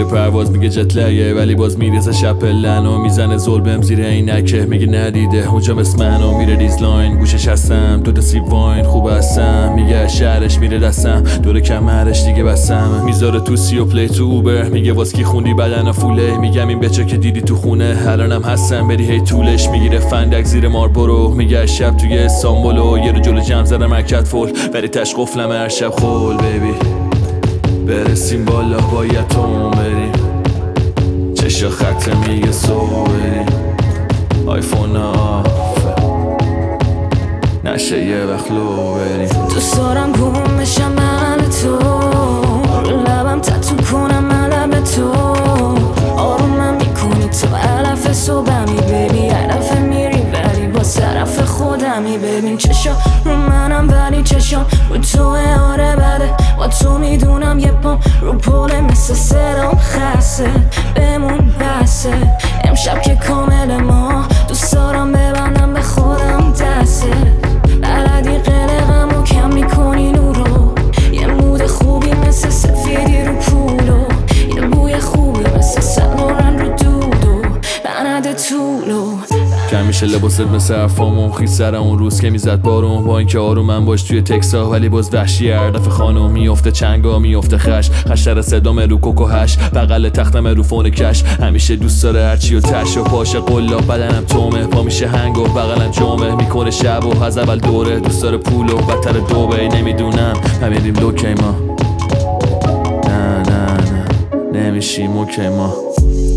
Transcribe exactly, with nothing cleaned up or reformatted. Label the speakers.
Speaker 1: زیر پرواز میگه جتلگه، ولی باز میریزه شب پلن و میزنه زلبم زیر عینکه، میگه ندیده اونجا مثل منو. میره دیزلاین گوشش هستم، دو تا سیب واین خوب هستم، میگه شهرش میره دستم، دور کمرش دیگه بستم. میذاره تو سی و پلی تو اوبر، میگه واس کی خوندی بدن فوله، میگم این بچه که دیدی تو خونه الانم هستم بری هی طولش. میگیره فندک زیر ماربورو، میگه شب توی استانبولو، یه رو جلو جمع زدم مرکت فول، ولی تش قفلم هر شب خول. بیبی برسیم بالا باید تو بریم، چشا خط میگه سو بریم، آیفون آف نشه یه وقت لو بریم.
Speaker 2: دوست دارم گم بشم محل تو، رو لبم تتو کنم علم تو، آرومم میکنی تو علف صبحمی، ببی علف میری ولی با طرف خودمی. ببین چشا رو منم ولی چشام رو توه، آره بده با تو میدونم یه پام رو پله مثل سرام خسته بمون بسه. امشب که کامل ما دوست دارم ببندم به خودم دسته، بلدی قلقم و کم میکنی نورو، یه مود خوبی مثل سفیدی رو پولو، یه بوی خوبی مثل سلورن رو دودو بنده طولو.
Speaker 1: کم میشه لباست مثل حرفامون، خیلی سر اون روز که میزد بارون، با اینکه آروم من باش توی تکسا ولی باز وحشی. هر دفعه خانم میفته چنگا میفته خش، خشتر صدام رو کوکو هش، بغل تختم رو فون کش، همیشه دوست داره هرچی و تش و پاشه قلاب، بدنم تومه پا میشه هنگ و بغلم جمعه، میکنه شب و از اول دوره، دوست داره پول و بدتر دوبه. نمیدونم نمیریم لوکی ما، نه نه نه نمیشیم اوکی ما.